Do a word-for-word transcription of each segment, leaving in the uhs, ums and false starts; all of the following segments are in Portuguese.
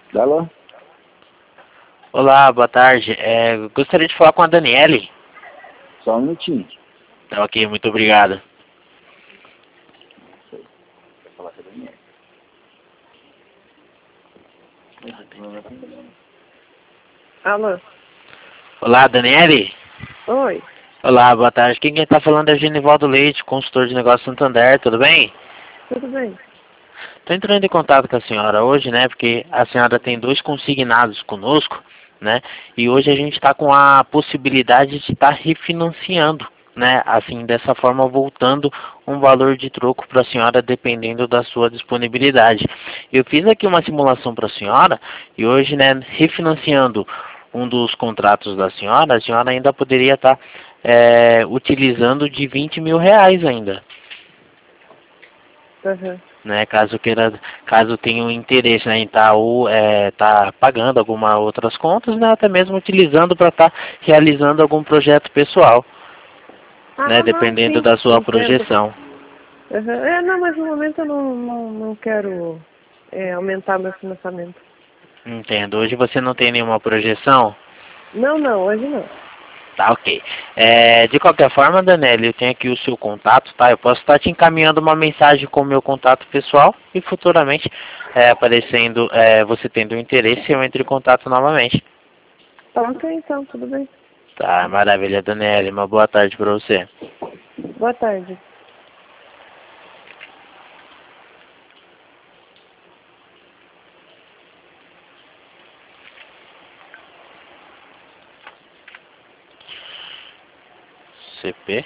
Alô? Olá, boa tarde. É, gostaria de falar com a Daniele. Só um minutinho. Tá ok, muito obrigado. Vou falar com a Daniela. Alô? Olá, Daniele. Oi. Olá, boa tarde. Quem está falando é Genivaldo Leite, consultor de negócios Santander, tudo bem? Tudo bem? Estou entrando em contato com a senhora hoje, né, porque a senhora tem dois consignados conosco, né, e hoje a gente está com a possibilidade de estar refinanciando, né, assim, dessa forma voltando um valor de troco para a senhora dependendo da sua disponibilidade. Eu fiz aqui uma simulação para a senhora e hoje, né, refinanciando um dos contratos da senhora, a senhora ainda poderia estar é, utilizando de vinte mil reais ainda. Uhum. Né, caso queira, caso tenha um interesse, né, em estar ou é, tá pagando algumas outras contas, né, até mesmo utilizando para estar realizando algum projeto pessoal, né, Ah, não, dependendo sim. da sua Entendo. projeção. Uhum. É, não, mas no momento eu não, não, não quero é, aumentar meu financiamento. Entendo. Hoje você não tem nenhuma projeção? Não, não, hoje não. Tá, ok. É, de qualquer forma, Danelli, eu tenho aqui o seu contato, tá? Eu posso estar te encaminhando uma mensagem com o meu contato pessoal e futuramente, é, aparecendo, é, você tendo interesse, eu entro em contato novamente. Tá ok, então, tudo bem. Tá, maravilha, Danelli. Uma boa tarde para você. Boa tarde. C P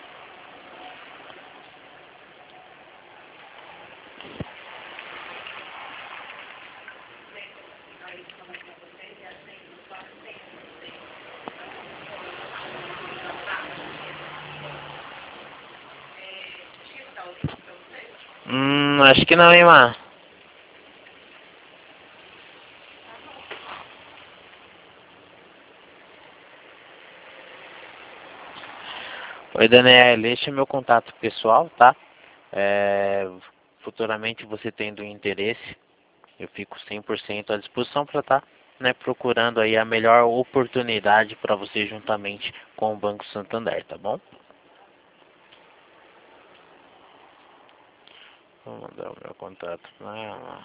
Hum, acho que não, hein, Mar. Oi, Daniel, este é meu contato pessoal, tá? É, futuramente você tendo interesse, eu fico cem por cento à disposição para estar, né, procurando aí a melhor oportunidade para você juntamente com o Banco Santander, tá bom? Vou mandar o meu contato pra ela.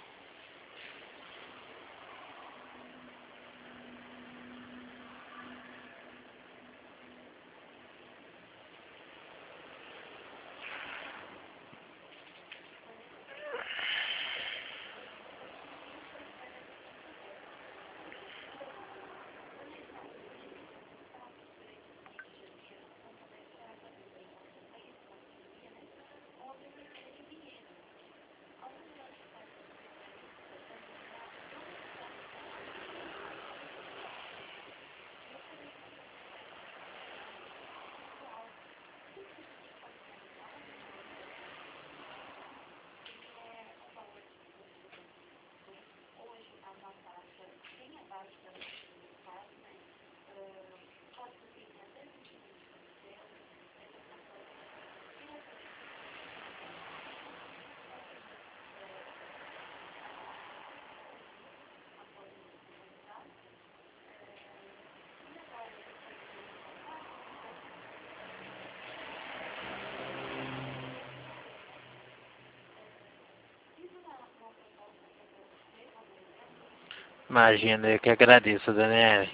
Imagina, eu que agradeço, Daniel.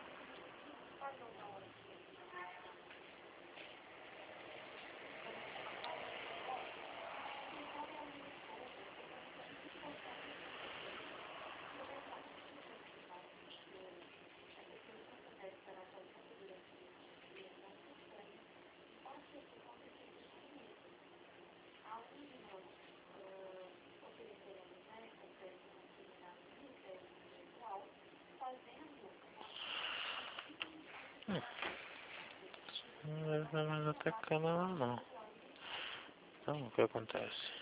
Não vai mais até canal não. Então, o que acontece?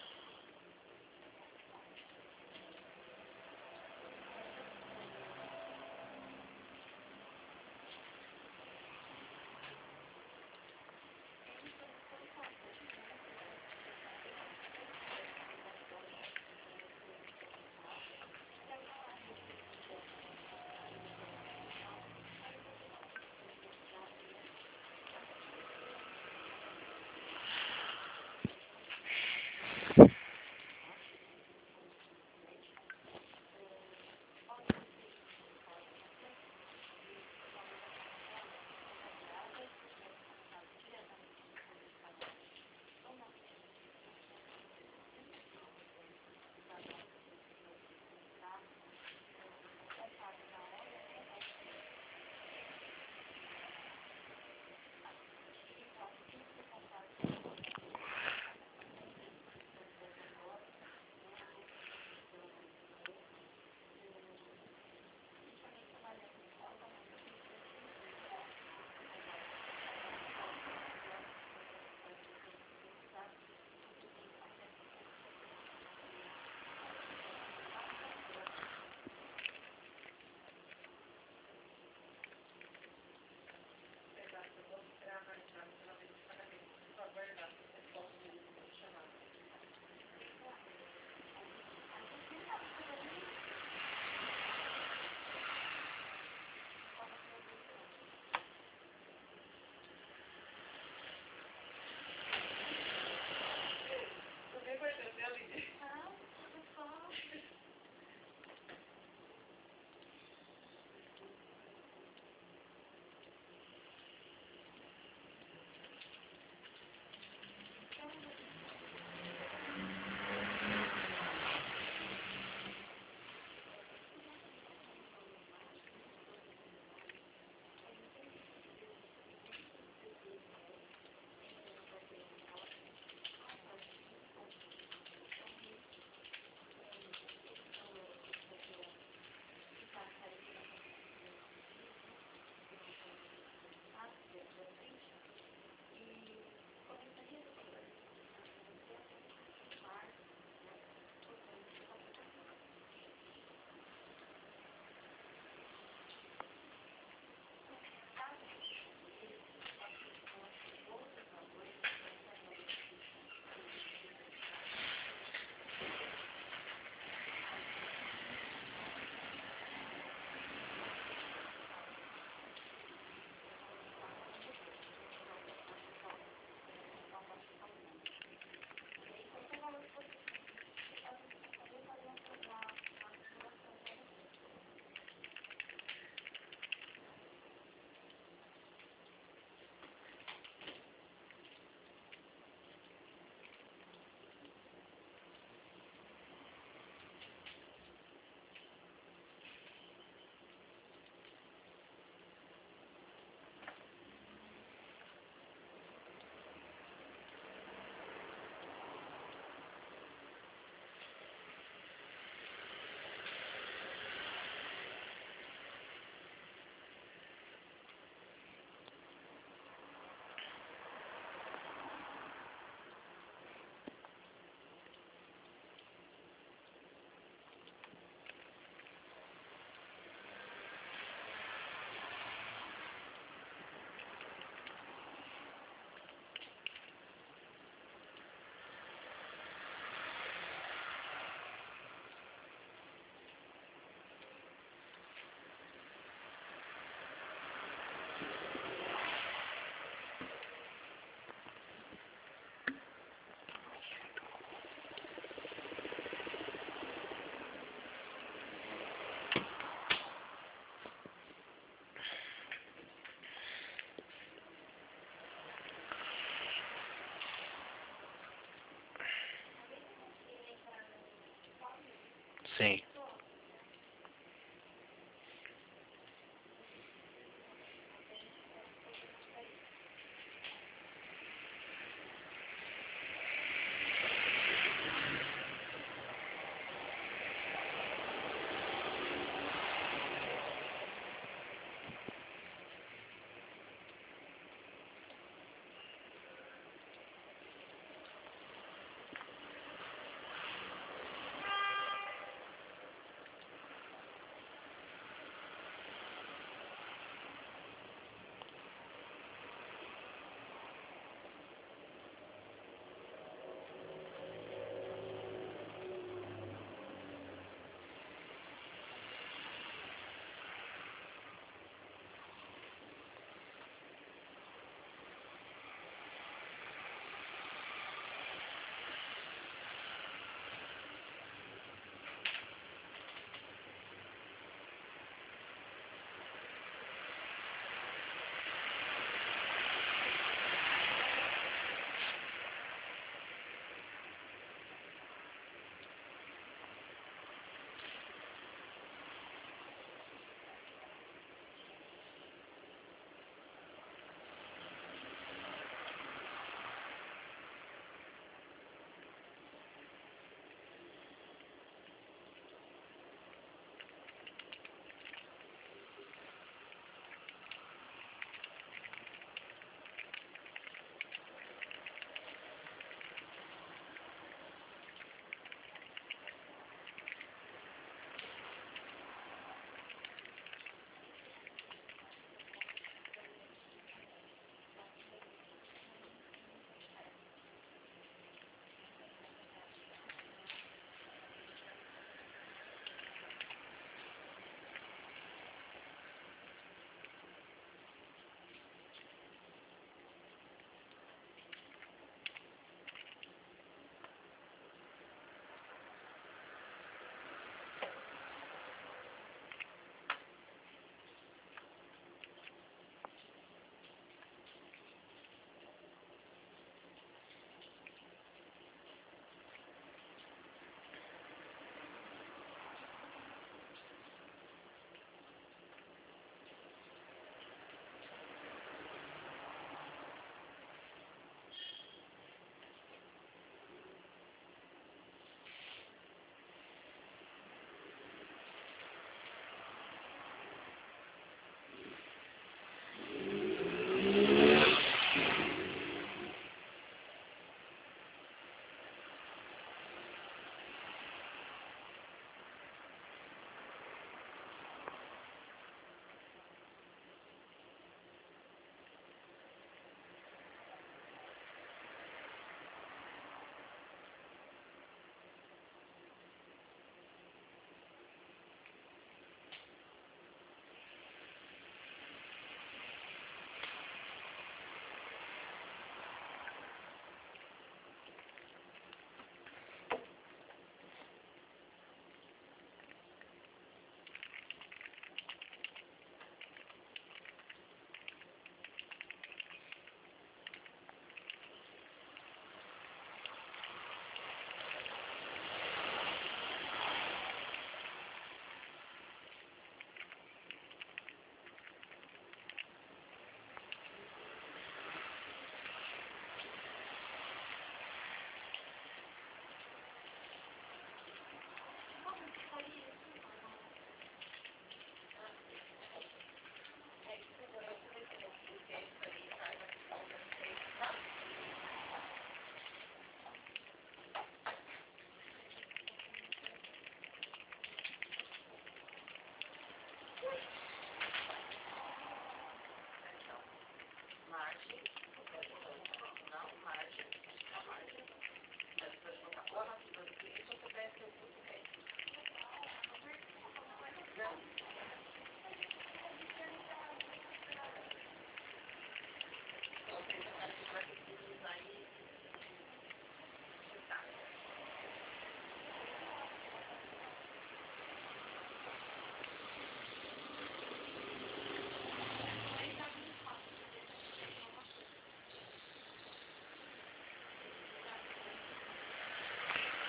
Sim.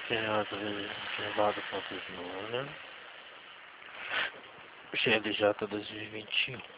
Levado pontos número. G L J dois mil e vinte e um.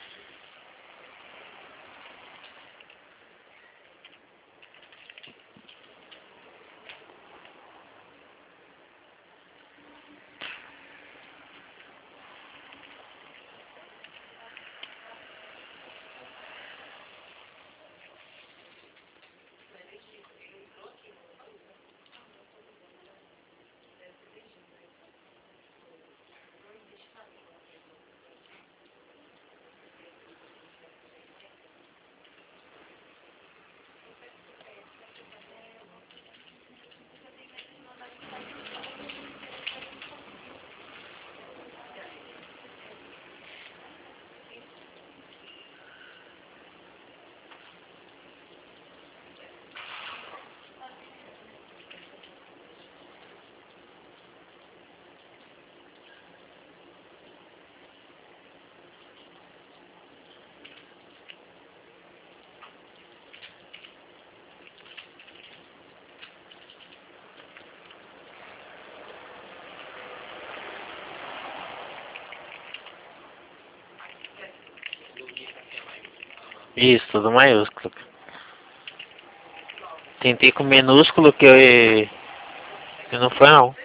Isso, tudo maiúsculo. Tentei com minúsculo que eu... que não foi não.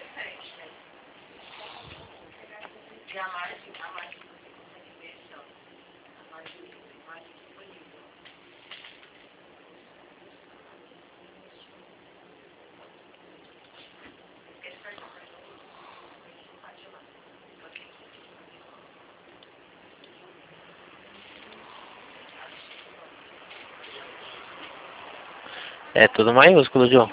É tudo maiúsculo, João.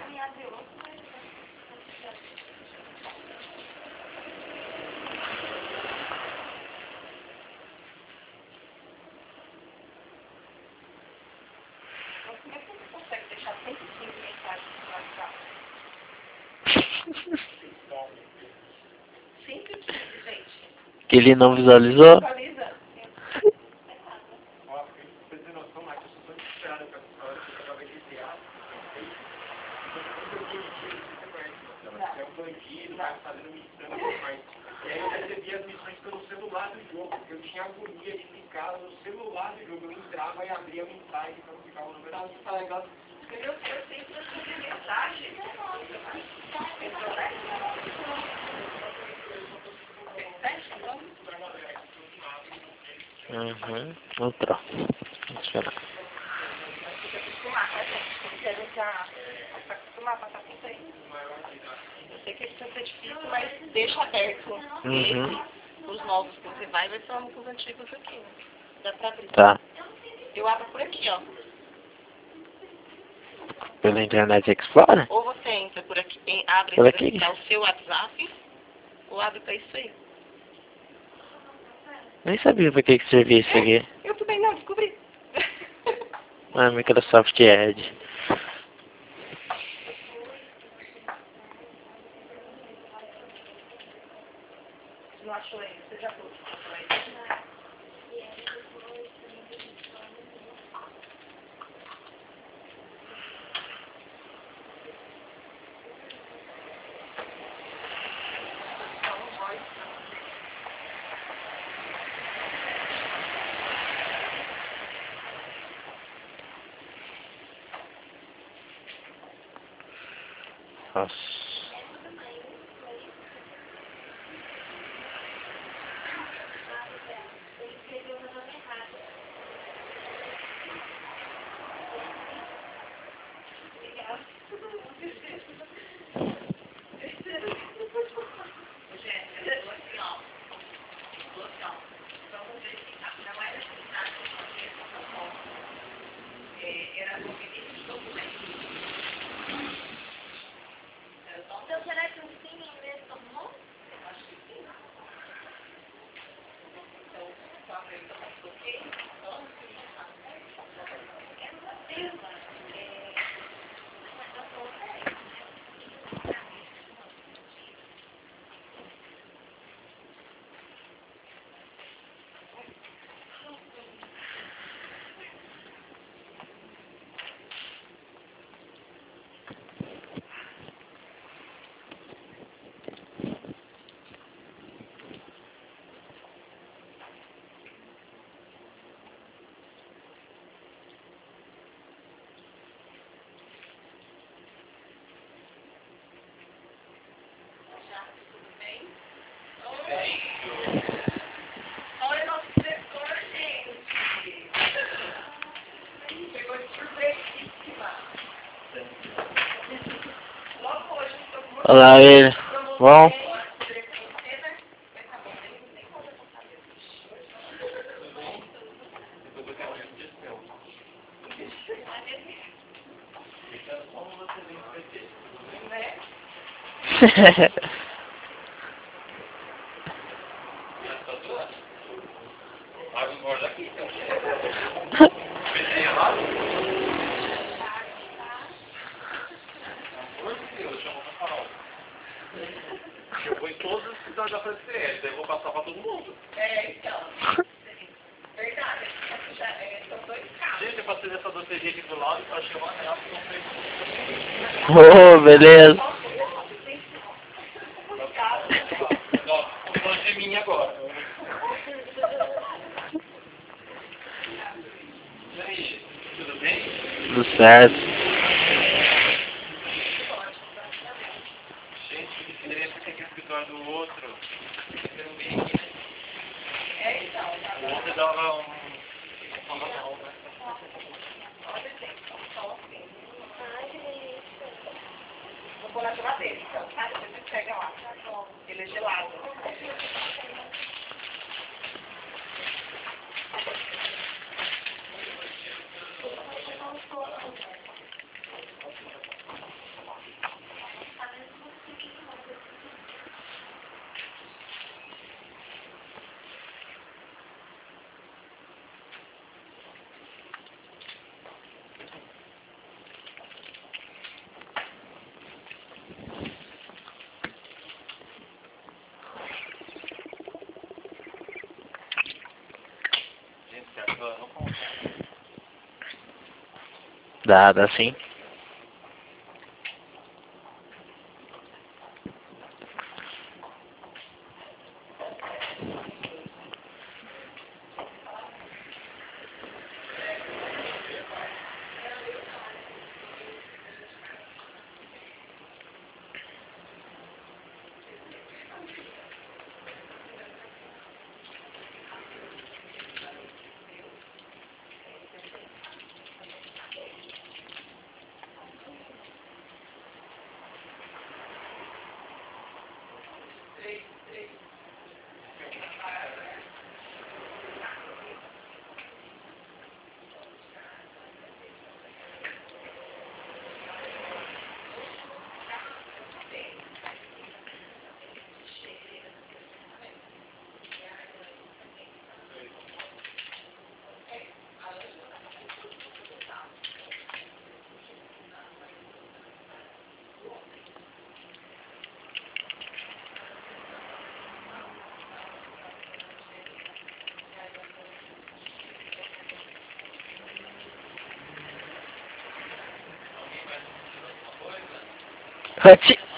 Que ele não visualizou? Fazendo missão, mas e aí eu recebia as missões pelo celular do jogo, porque eu tinha agonia de ficar no celular do jogo, eu entrava e abria a mensagem para não ficar no número. Eu sempre recebi mensagem. Uhum, outra. Vamos esperar. Eu sei que isso vai ser difícil, mas deixa aberto. Uhum. Os novos que você vai, vai ser com os antigos aqui, né? Dá pra abrir. Tá. Eu abro por aqui, ó. Pela Internet Explorer? Ou você entra por aqui, em, abre Por esse aqui? daqui, que é o seu WhatsApp, ou abre pra isso aí. Nem sabia pra que que servia isso aqui. Eu também não, descobri. Ah, Microsoft Edge. Não achou ainda, você já falou. Nossa. Era Olá, ele. Bom? Eu vou em todas as cidades da França, daí eu vou passar pra todo mundo. É, então. Verdade. Já, é, são dois carros. Gente, eu passei nessa doceria aqui do lado pra chamar ela, não sei. Oh, beleza. Ó, tô falando de mim agora. E aí, tudo bem? Tudo certo. Gente, que diferença tem aqui no escritório do outro. É, então. O outro dava um... uma mão, né? Olha, gente, são assim. Vou pôr na geladeira, então, sabe? Você pega lá. Ele é gelado. Gente, certo, eu não consigo. Dá, dá sim. Ati.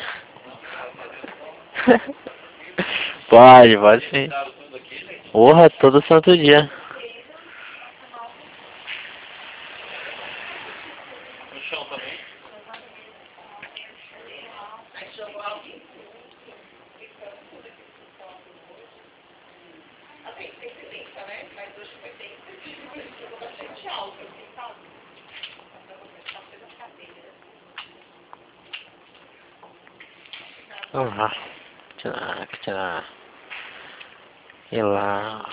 Pode, pode sim. Porra, todo santo dia. No chão também? Assim, sempre limpa, né? Mas hoje foi bem. Ficou bastante alto, assim, sabe? Pra você fazer na cadeira. Vamos lá. Tirar, tirar. E lá.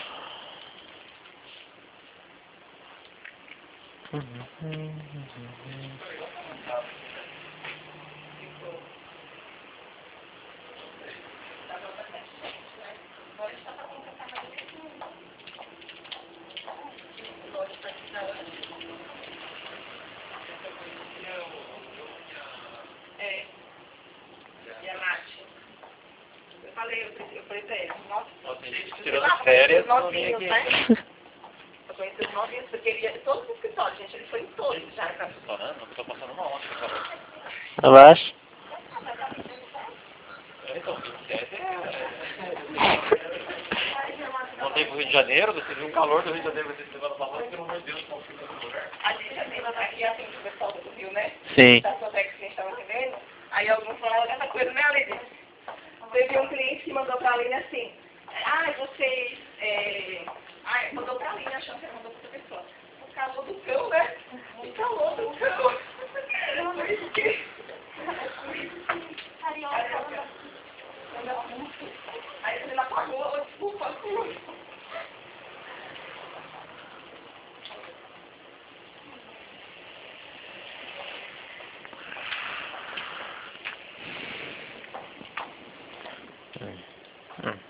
É. E a Nath? Eu falei, eu, eu falei pra ele, nossa, Nossa, tem gente que você tirando tava férias, os não vem novinhos, aqui. né? Eu conheci os novinhos, porque ele ia em todos os escritórios, gente, ele foi em todos já. Tá funcionando? Eu tô passando uma onda, cara. Abaixo. Então, vinte e sete é... Voltei pro Rio de Janeiro, você viu o calor do Rio de Janeiro essa semana passada, pelo amor de Deus, qual foi o lugar? A gente já tem aqui, assim, o pessoal do Rio, né? Sim. Da Sotex que a gente tava atendendo, aí alguns falaram essa coisa, né, Aline? Teve um cliente que mandou pra Aline assim, ai, vocês, é... ai, mandou pra Aline, achando que ela mandou pra outra pessoa. O calor do cão, né? O calor do cão. Por isso que... Por isso que... Aí ele apagou, ela desculpa. Hum.